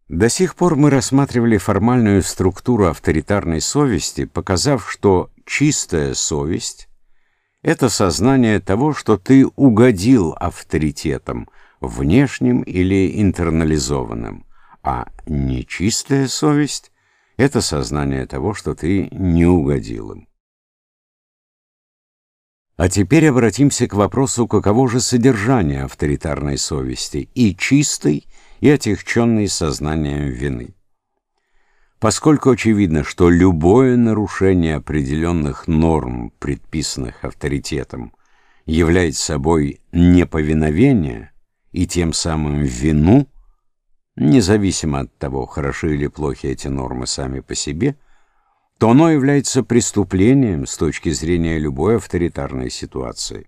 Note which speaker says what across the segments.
Speaker 1: До сих пор мы рассматривали формальную структуру авторитарной совести, показав, что чистая совесть — это сознание того, что ты угодил авторитетам, внешним или интернализованным, а нечистая совесть — это сознание того, что ты не угодил им. А теперь обратимся к вопросу, каково же содержание авторитарной совести, и чистой, и отягченной сознанием вины. Поскольку очевидно, что любое нарушение определенных норм, предписанных авторитетом, является собой неповиновение и тем самым вину, независимо от того, хороши или плохи эти нормы сами по себе, то оно является преступлением с точки зрения любой авторитарной ситуации.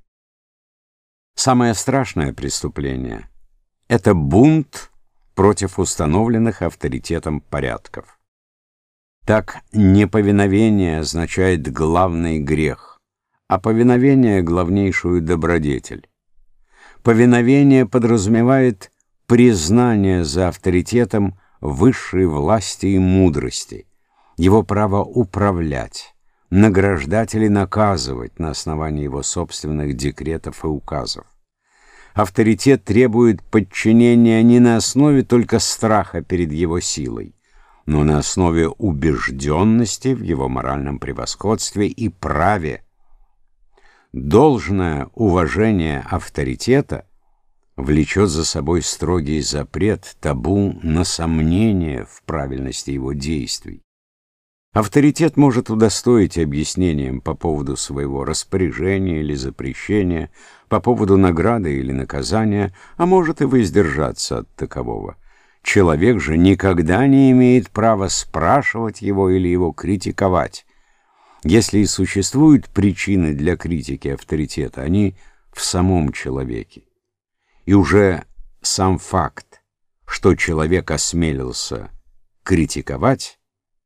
Speaker 1: Самое страшное преступление — это бунт против установленных авторитетом порядков. Так, неповиновение означает главный грех, а повиновение — главнейшую добродетель. Повиновение подразумевает признание за авторитетом высшей власти и мудрости, его право управлять, награждать или наказывать на основании его собственных декретов и указов. Авторитет требует подчинения не на основе только страха перед его силой, но на основе убежденности в его моральном превосходстве и праве. Должное уважение авторитета влечет за собой строгий запрет, табу на сомнение в правильности его действий. Авторитет может удостоить объяснением по поводу своего распоряжения или запрещения, по поводу награды или наказания, а может и воздержаться от такового. Человек же никогда не имеет права спрашивать его или его критиковать. Если и существуют причины для критики авторитета, они в самом человеке. И уже сам факт, что человек осмелился критиковать,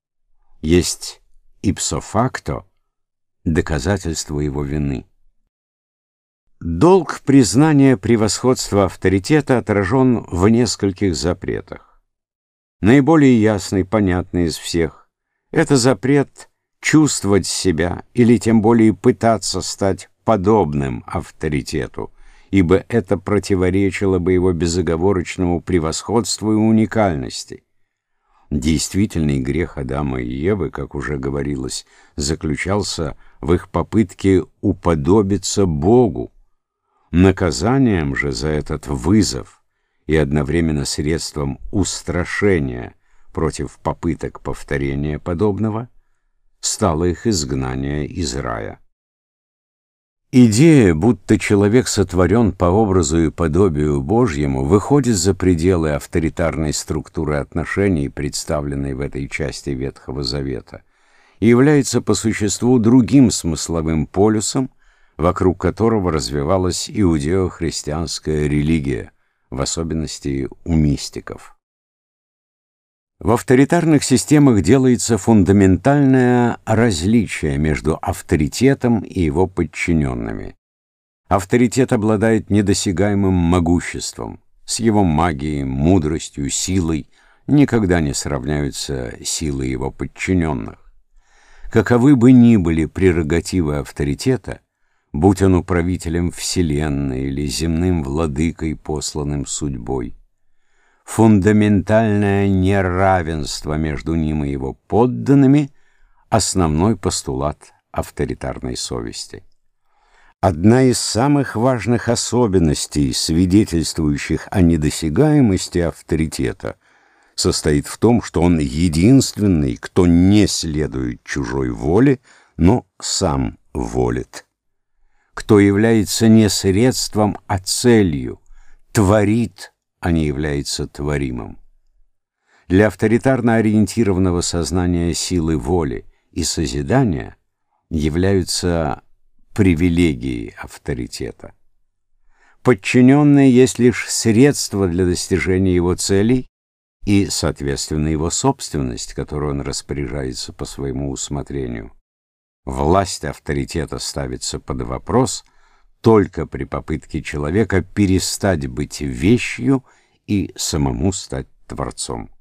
Speaker 1: есть ipso facto доказательство его вины. Долг признания превосходства авторитета отражен в нескольких запретах. Наиболее ясный, понятный из всех — это запрет чувствовать себя или тем более пытаться стать подобным авторитету, ибо это противоречило бы его безоговорочному превосходству и уникальности. Действительный грех Адама и Евы, как уже говорилось, заключался в их попытке уподобиться Богу. Наказанием же за этот вызов и одновременно средством устрашения против попыток повторения подобного стало их изгнание из рая. Идея, будто человек сотворен по образу и подобию Божьему, выходит за пределы авторитарной структуры отношений, представленной в этой части Ветхого Завета, и является по существу другим смысловым полюсом, вокруг которого развивалась иудео-христианская религия, в особенности у мистиков. В авторитарных системах делается фундаментальное различие между авторитетом и его подчиненными. Авторитет обладает недосягаемым могуществом, с его магией, мудростью, силой никогда не сравняются силы его подчиненных. Каковы бы ни были прерогативы авторитета, будь он управителем вселенной или земным владыкой, посланным судьбой, фундаментальное неравенство между ним и его подданными — основной постулат авторитарной совести. Одна из самых важных особенностей, свидетельствующих о недосягаемости авторитета, состоит в том, что он единственный, кто не следует чужой воле, но сам волит, кто является не средством, а целью, творит, а не является творимым. Для авторитарно ориентированного сознания силы воли и созидания являются привилегии авторитета. Подчиненный есть лишь средство для достижения его целей и, соответственно, его собственность, которую он распоряжается по своему усмотрению. Власть авторитета ставится под вопрос только при попытке человека перестать быть вещью и самому стать творцом.